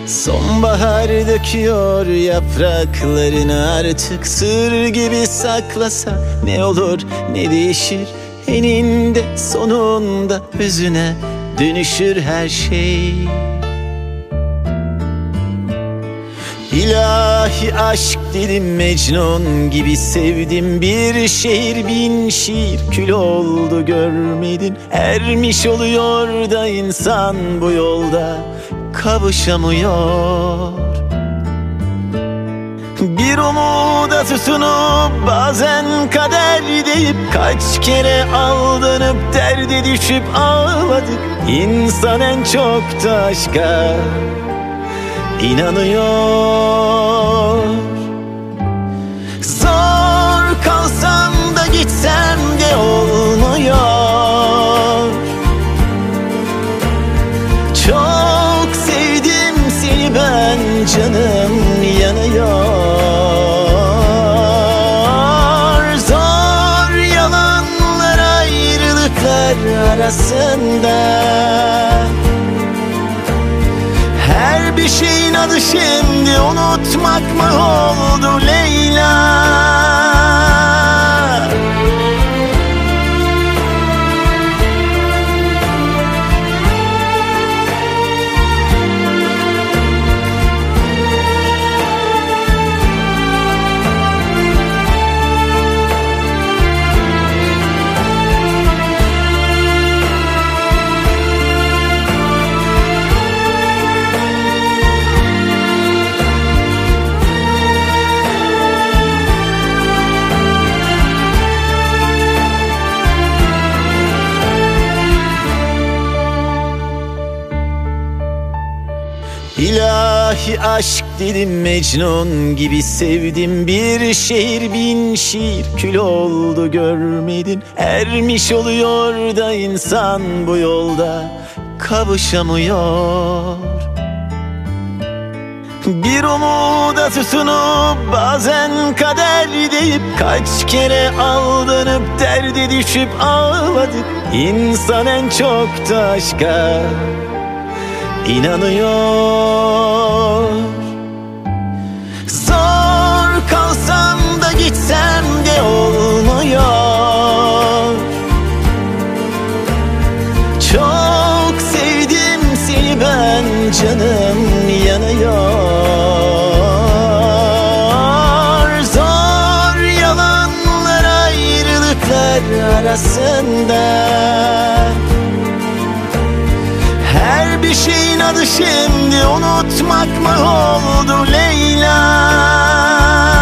Sonbahar döküyor yapraklarını, artık sır gibi saklasa ne olur ne değişir, eninde sonunda özüne dönüşür her şey. İlahi aşk dedim, Mecnun gibi sevdim, bir şehir bin şiir kül oldu görmedin. Ermiş oluyor da insan bu yolda kavuşamıyor. Bir umuda tutunup bazen kader deyip kaç kere aldanıp derde düşüp ağladık. İnsan en çok da aşka inanıyor. Zor kalsam da gitsem de olmuyor. Çok sevdim seni ben, canım yanıyor. Zor yalanlar, ayrılıklar arasında her bir şeyin adı şimdi unutmak mı oldu Leyla? İlahi aşk dedim, Mecnun gibi sevdim, bir şehir bin şiir kül oldu görmedin. Ermiş oluyor da insan bu yolda kavuşamıyor. Bir umuda tutunup bazen kader deyip kaç kere aldanıp derde düşüp ağladık. İnsan en çok da aşka inanıyor. Zor kalsam da gitsem de olmuyor. Çok sevdim seni ben, canım yanıyor. Zor yalanlar, ayrılıklar arasında her bir şeyin adı şimdi unutmak mı oldu Leyla?